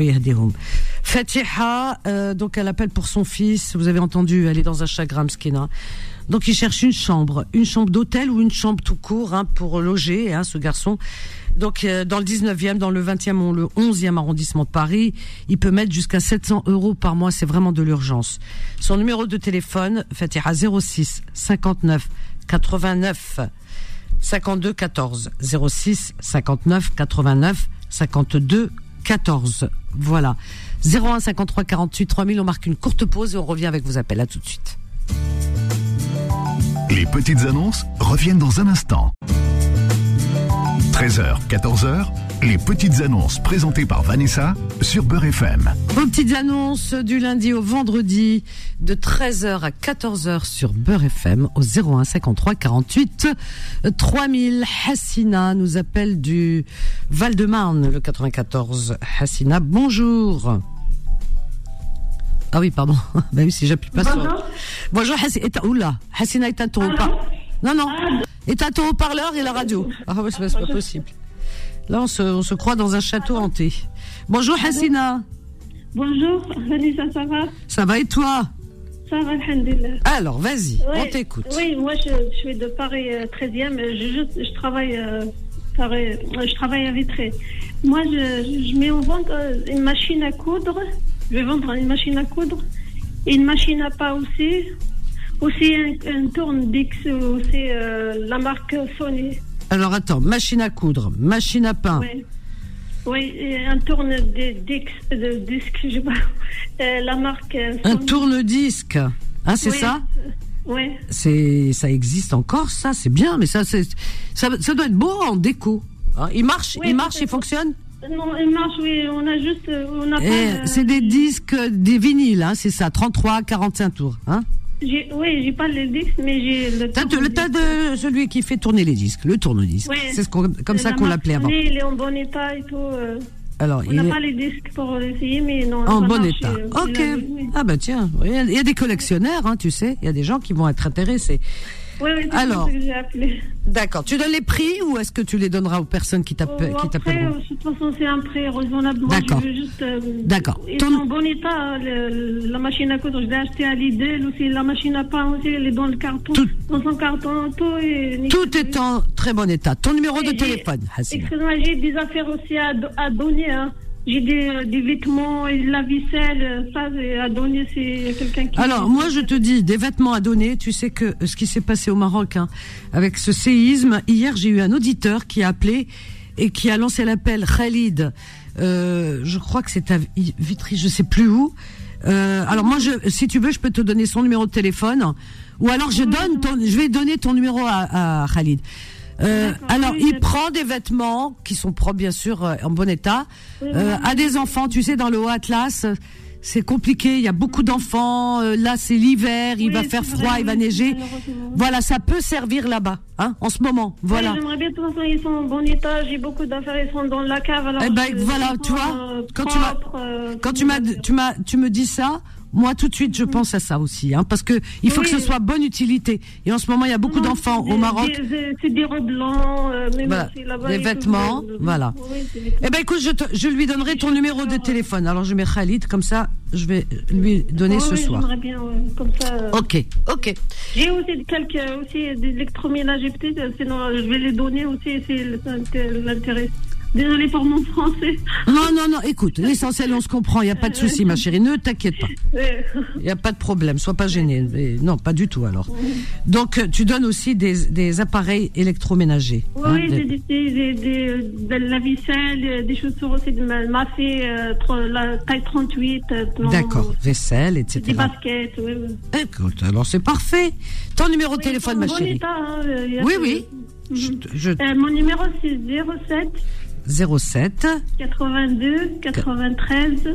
Fatiha, euh, donc elle appelle pour son fils. Vous avez entendu, elle est dans un chagrin, mskina. Donc il cherche une chambre, une chambre d'hôtel ou une chambre tout court, hein, pour loger, hein, ce garçon. Donc euh, dans le dix-neuvième, dans le vingtième ou le onzième arrondissement de Paris, il peut mettre jusqu'à sept cents euros par mois, c'est vraiment de l'urgence. Son numéro de téléphone, Fatiha, zéro six cinquante-neuf quatre-vingt-neuf cinquante-deux quatorze. zéro six cinquante-neuf quatre-vingt-neuf cinquante-deux quatorze. Voilà. zéro un cinquante-trois quarante-huit trois mille, on marque une courte pause et on revient avec vos appels. À tout de suite. Les petites annonces reviennent dans un instant. treize heures, quatorze heures, les petites annonces présentées par Vanessa sur Beurre F M. Vos petites annonces du lundi au vendredi de treize heures à quatorze heures sur Beurre F M au zéro un cinquante-trois quarante-huit trois mille. Hassina nous appelle du Val-de-Marne, le quatre-vingt-quatorze. Hassina, bonjour. Ah oui, pardon. Ben oui, si j'appuie pas Bonjour. sur... Bonjour, Hassina. Oula, Hassina est un ton haut-parleur. Non, non. Est un ton haut-parleur et la radio. Ah ouais, c'est pas, c'est pas possible. Là, on se, on se croit dans un château hanté. Bonjour, Hassina. Bonjour, Vanessa, ça va? Ça va et toi? Ça va, alhamdoulilah. Alors, vas-y, ouais, on t'écoute. Oui, moi, je, je suis de Paris euh, treizième. Je, je, je travaille euh, Paris, je travaille à Vitré. Moi, je, je mets en vente euh, une machine à coudre. Je vais vendre une machine à coudre. Et une machine à pain aussi. Aussi un, un tourne-dix, aussi euh, la marque Sony. Alors, attends, machine à coudre, machine à pain. Oui, oui, et un tourne-disque, de disque, je sais pas, euh, la marque Sony. Un tourne-disque, hein, c'est oui, ça? Oui. C'est, ça existe encore, ça, c'est bien, mais ça, c'est, ça, ça doit être beau en déco. Hein, il marche, oui, il marche, il fonctionne? Non, il marche, oui, on a juste, on n'a pas... Euh, c'est des disques, des vinyles, hein, c'est ça, trente-trois, quarante-cinq tours, hein? J'ai, oui, j'ai pas les disques, mais j'ai le T'as le tas de celui qui fait tourner les disques, le tourne-disque. Oui. C'est ce qu'on, comme ça la qu'on l'appelait avant. Il est en bon état et tout. Euh, Alors, on il n'a est pas les disques pour l'essayer, mais non. en ça bon marche, état. euh, Ok. il a- oui. Ah bah tiens, il y a- il y a des collectionneurs, hein, tu sais. Il y a des gens qui vont être intéressés. Oui, oui, c'est Alors. pour ça que j'ai appelé. D'accord. Tu donnes les prix ou est-ce que tu les donneras aux personnes qui t'appellent, Oh, qui après, t'appelleront? euh, de toute façon, c'est un prix raisonnable. Moi, D'accord. je veux juste. euh, D'accord. Ils Ton- sont en bon état. hein, le- la machine à coudre, je l'ai acheté à Lidl aussi. La machine à pain aussi, elle est dans le carton. Tout- Dans son carton, tout est. Tout est en très bon état. Ton numéro de Et j'ai- téléphone, Hassina. Excuse-moi, j'ai des affaires aussi à, do- à donner. Hein. J'ai des, euh, des vêtements et de la ficelle. euh, Ça, c'est à donner, c'est quelqu'un qui. Alors, moi, je te dis, des vêtements à donner. Tu sais que euh, ce qui s'est passé au Maroc, hein, avec ce séisme, hier, j'ai eu un auditeur qui a appelé et qui a lancé l'appel. Khalid, euh, je crois que c'est à Vitry, je sais plus où. Euh, alors, moi, je, si tu veux, je peux te donner son numéro de téléphone. Ou alors, je donne ton, je vais donner ton numéro à, à Khalid. Euh, D'accord, alors, oui, il je- prend des vêtements qui sont propres, bien sûr, euh, en bon état, Oui, euh, oui, à des enfants. Tu sais, dans le Haut Atlas, euh, c'est compliqué. Il y a beaucoup d'enfants. euh, là, c'est l'hiver. Il Oui, va c'est faire vrai, froid. Il oui, va neiger. malheureusement. Voilà, ça peut servir là-bas, hein, en ce moment. Voilà. Oui, j'aimerais bien, de toute façon, ils sont en bon état. J'ai beaucoup d'affaires, ils sont dans la cave. Alors Eh ben, je- voilà, ils tu sont, vois, euh, quand tu m'as- propres, euh, Quand tu m'as, tu m'as, tu me dis ça, moi tout de suite je pense à ça aussi, hein, parce que il faut Oui. que ce soit bonne utilité. Et en ce moment, il y a beaucoup non, d'enfants c'est au des- Maroc. des- des- C'est des robes blancs, euh, même Voilà, aussi là-bas. des ils vêtements, peuvent, euh, voilà. oui, c'est des- Eh ben écoute, je, te, je lui donnerai ton numéro de téléphone. Alors je mets Khalid, comme ça, je vais lui donner Oui, ce oui, soir. j'aimerais bien, ouais, comme ça. euh. Ok, ok. J'ai aussi quelques aussi des électroménagers peut-être, sinon euh, je vais les donner aussi si l'intérêt. Désolée pour mon français. Non, non, non, écoute, l'essentiel, on se comprend, il n'y a pas de souci, ma chérie, ne t'inquiète pas. Il n'y a pas de problème, sois pas gênée. Et non, pas du tout, alors. Donc, tu donnes aussi des, des appareils électroménagers. Oui, hein, des, des... des, des, des, de la vaisselle, des chaussures aussi, de ma, ma fille, euh, la taille trente-huit. Euh, D'accord, vaisselle, et cetera. Des baskets, oui, oui. Écoute, alors c'est parfait. Ton numéro de oui, téléphone, ma bon chérie. État, hein, oui, oui. Mm-hmm. Je, je... Euh, mon numéro, c'est zéro sept zéro sept quatre-vingt-deux quatre-vingt-treize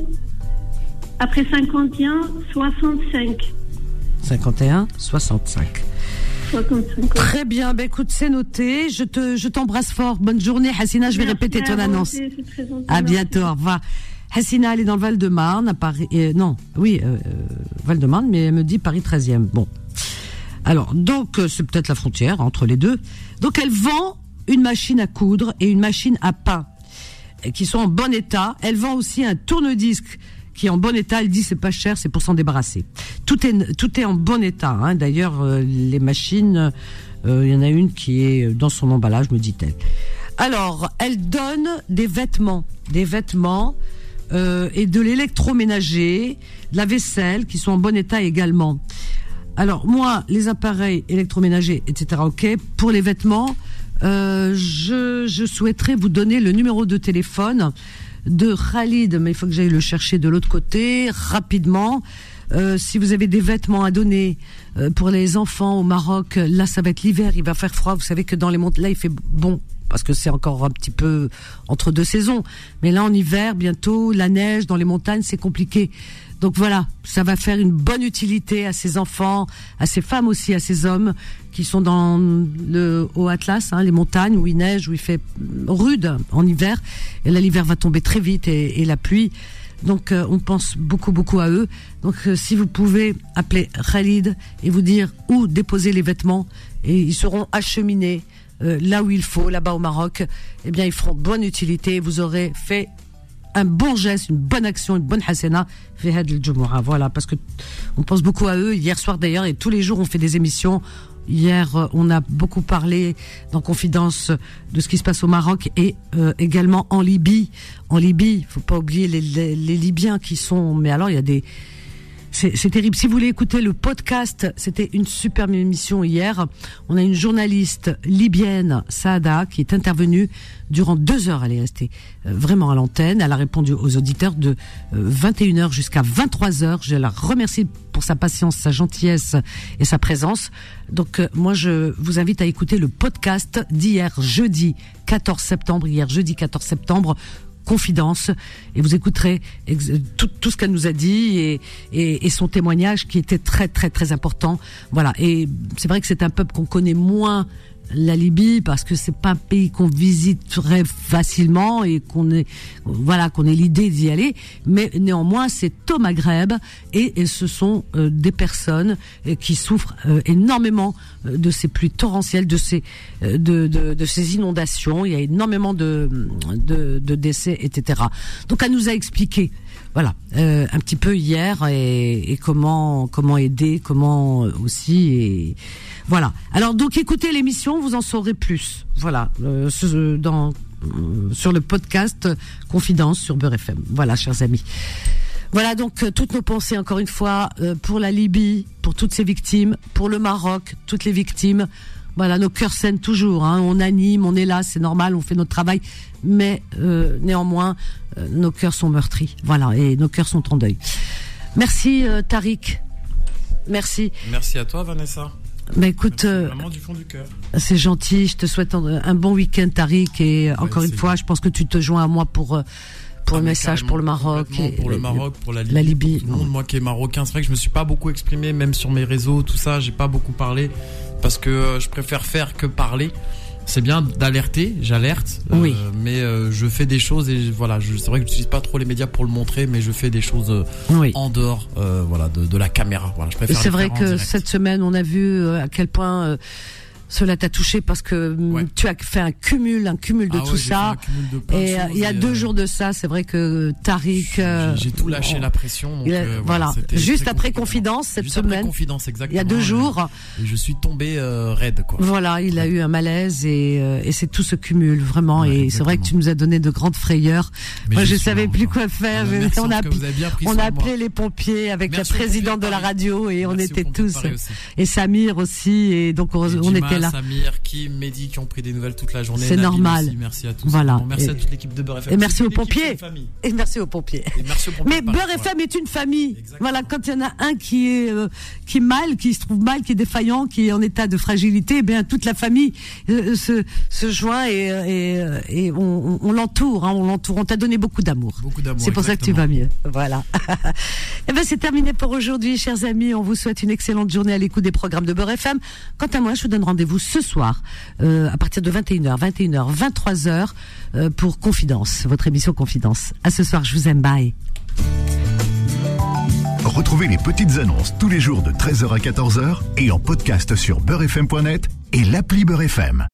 après cinquante et un soixante-cinq cinquante et un soixante-cinq soixante-cinq. Très bien, ben écoute, c'est noté. Je te, je t'embrasse fort. Bonne journée, Hassina. Je vais Merci répéter ton à annonce. c'est, c'est très gentil, à bientôt, au revoir. Hassina, elle est dans le Val-de-Marne, à Paris. Euh, non, oui, euh, Val-de-Marne, mais elle me dit Paris treizième. Bon. Alors, donc, euh, c'est peut-être la frontière entre les deux. Donc, elle vend une machine à coudre et une machine à pain qui sont en bon état. Elle vend aussi un tourne-disque qui est en bon état. Elle dit c'est pas cher, c'est pour s'en débarrasser. Tout est tout est en bon état. Hein. D'ailleurs, euh, les machines, il euh, y en a une qui est dans son emballage, me dit-elle. Alors, elle donne des vêtements, des vêtements euh, et de l'électroménager, de la vaisselle qui sont en bon état également. Alors moi, les appareils électroménagers, et cetera. Ok. Pour les vêtements. Euh, je, je souhaiterais vous donner le numéro de téléphone de Khalid, mais il faut que j'aille le chercher de l'autre côté rapidement. Euh, si vous avez des vêtements à donner euh, pour les enfants au Maroc, là ça va être l'hiver, il va faire froid. Vous savez que dans les montagnes, là il fait bon parce que c'est encore un petit peu entre deux saisons. Mais là en hiver, bientôt la neige dans les montagnes, c'est compliqué. Donc voilà, ça va faire une bonne utilité à ces enfants, à ces femmes aussi, à ces hommes qui sont dans le haut Atlas, hein, les montagnes où il neige, où il fait rude en hiver. Et là, l'hiver va tomber très vite et, et la pluie. Donc, euh, on pense beaucoup, beaucoup à eux. Donc, euh, si vous pouvez appeler Khalid et vous dire où déposer les vêtements, et ils seront acheminés euh, là où il faut, là-bas au Maroc, eh bien, ils feront bonne utilité. Vous aurez fait un bon geste, une bonne action, une bonne hasana, fi had al-jumu'ah. Voilà, parce que on pense beaucoup à eux. Hier soir d'ailleurs, et tous les jours on fait des émissions. Hier, on a beaucoup parlé dans Confidence de ce qui se passe au Maroc et euh, également en Libye. En Libye, faut pas oublier les, les, les Libyens qui sont. Mais alors, il y a des. C'est, c'est terrible. Si vous voulez écouter le podcast, c'était une superbe émission hier. On a une journaliste libyenne, Saada, qui est intervenue durant deux heures. Elle est restée euh, vraiment à l'antenne. Elle a répondu aux auditeurs de euh, vingt et une heures jusqu'à vingt-trois heures. Je la remercie pour sa patience, sa gentillesse et sa présence. Donc, euh, moi, je vous invite à écouter le podcast d'hier, jeudi quatorze septembre. Hier, jeudi quatorze septembre. Confidence, et vous écouterez ex- tout, tout ce qu'elle nous a dit et, et, et son témoignage qui était très très très important. Voilà, et c'est vrai que c'est un peuple qu'on connaît moins, la Libye, parce que c'est pas un pays qu'on visiterait facilement et qu'on est, voilà, qu'on ait l'idée d'y aller, mais néanmoins c'est au Maghreb et, et ce sont euh, des personnes euh, qui souffrent euh, énormément euh, de ces pluies torrentielles, de ces euh, de, de, de ces inondations. Il y a énormément de de, de décès, et cetera. Donc elle nous a expliqué, voilà, euh, un petit peu hier et, et comment comment aider, comment aussi et voilà. Alors donc écoutez l'émission, vous en saurez plus. Voilà, euh, ce, dans euh, sur le podcast Confidence sur Beurre F M. Voilà, chers amis. Voilà donc euh, toutes nos pensées encore une fois euh, pour la Libye, pour toutes ces victimes, pour le Maroc, toutes les victimes. Voilà, nos cœurs saignent toujours. Hein, on anime, on est là, c'est normal, on fait notre travail, mais euh, néanmoins euh, nos cœurs sont meurtris. Voilà, et nos cœurs sont en deuil. Merci euh, Tariq. Merci. Merci à toi Vanessa. Bah écoute, euh, vraiment du fond du cœur. C'est gentil. Je te souhaite un, un bon week-end, Tariq. Et ouais, encore une fois, bien. Je pense que tu te joins à moi pour pour ah, le message pour le Maroc, et, pour le Maroc, pour la Libye. La Libye. Pour tout le monde, moi qui est marocain, c'est vrai que je me suis pas beaucoup exprimé, même sur mes réseaux, tout ça, j'ai pas beaucoup parlé parce que euh, je préfère faire que parler. C'est bien d'alerter, j'alerte, oui. euh, mais euh, je fais des choses et voilà, je, c'est vrai que j'utilise pas trop les médias pour le montrer, mais je fais des choses euh, oui. en dehors, euh, voilà, de, de la caméra. Voilà, je préfère. C'est vrai que cette semaine, on a vu euh, à quel point euh, cela t'a touché parce que ouais. tu as fait un cumul, un cumul de ah tout ouais, ça. De et il y a deux euh, jours de ça, c'est vrai que Tariq. J'ai, euh, j'ai tout lâché la pression. Donc, euh, voilà. voilà. Juste après Confidence cette Juste semaine. Après Confidence, exactement. Il y a deux jours. Et je suis tombé euh, raide, quoi. Voilà, il a eu un malaise et, euh, et c'est tout ce cumul vraiment. Ouais, et exactement. C'est vrai que tu nous as donné de grandes frayeurs. Mais Moi, je, je savais plus quoi faire. Ah, merci, on a, on a appelé les pompiers avec merci la présidente de la radio et merci on était tous. Et Samir aussi et donc on, et on Dima, était là. Samir, Kim, Mehdi qui ont pris des nouvelles toute la journée. C'est Nabil normal. Aussi, merci à tous. Voilà. Bon, merci et, à toute l'équipe de Beurre F M. Et merci aux pompiers. Et merci aux pompiers. Et merci aux pompiers. Mais Beurre F M est une famille. Exactement. Voilà, quand il y en a un qui est euh, qui est mal, qui se trouve mal, qui est défaillant, qui est en état de fragilité, eh bien toute la famille euh, se se joint et et, et on, on, on l'entoure, hein, on l'entoure. On t'a donné beaucoup d'amour. Beaucoup d'amour. C'est pour exactement. ça que tu vas mieux. Voilà. Et ben c'est terminé pour aujourd'hui, chers amis. On vous souhaite une excellente journée à l'écoute des programmes de Beurre F M. Quant à moi, je vous donne rendez-vous ce soir euh, à partir de vingt et une heures, vingt et une heures, vingt-trois heures euh, pour Confidence, votre émission Confidence. À ce soir, je vous aime. Bye. Retrouvez les petites annonces tous les jours de treize heures à quatorze heures et en podcast sur beurre f m point net et l'appli Beurre F M.